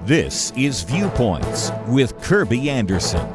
This is Viewpoints with Kirby Anderson.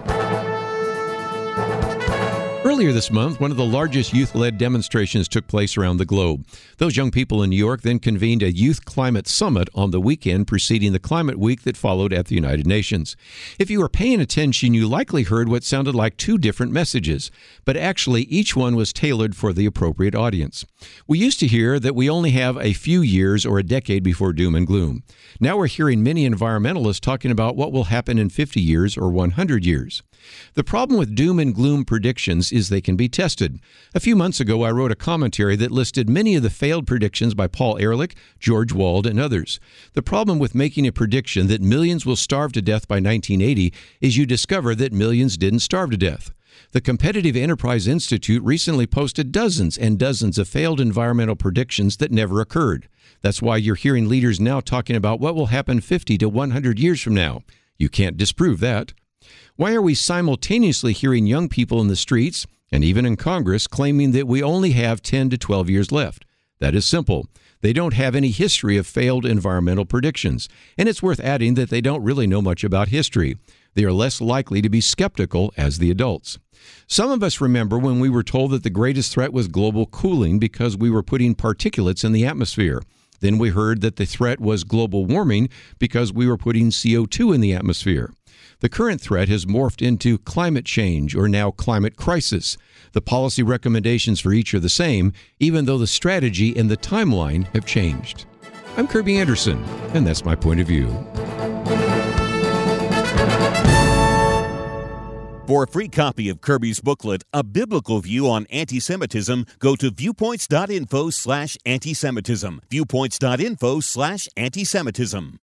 Earlier this month, one of the largest youth-led demonstrations took place around the globe. Those young people in New York then convened a Youth Climate Summit on the weekend preceding the Climate Week that followed at the United Nations. If you were paying attention, you likely heard what sounded like two different messages, but actually each one was tailored for the appropriate audience. We used to hear that we only have a few years or a decade before doom and gloom. Now we're hearing many environmentalists talking about what will happen in 50 years or 100 years. The problem with doom and gloom predictions is they can be tested. A few months ago, I wrote a commentary that listed many of the failed predictions by Paul Ehrlich, George Wald, and others. The problem with making a prediction that millions will starve to death by 1980 is you discover that millions didn't starve to death. The Competitive Enterprise Institute recently posted dozens and dozens of failed environmental predictions that never occurred. That's why you're hearing leaders now talking about what will happen 50 to 100 years from now. You can't disprove that. Why are we simultaneously hearing young people in the streets and even in Congress claiming that we only have 10 to 12 years left? That is simple. They don't have any history of failed environmental predictions, and it's worth adding that they don't really know much about history. They are less likely to be skeptical as the adults. Some of us remember when we were told that the greatest threat was global cooling because we were putting particulates in the atmosphere. Then we heard that the threat was global warming because we were putting CO2 in the atmosphere. The current threat has morphed into climate change, or now climate crisis. The policy recommendations for each are the same, even though the strategy and the timeline have changed. I'm Kirby Anderson, and that's my point of view. For a free copy of Kirby's booklet, A Biblical View on Anti-Semitism, go to viewpoints.info/antisemitism. Viewpoints.info/antisemitism.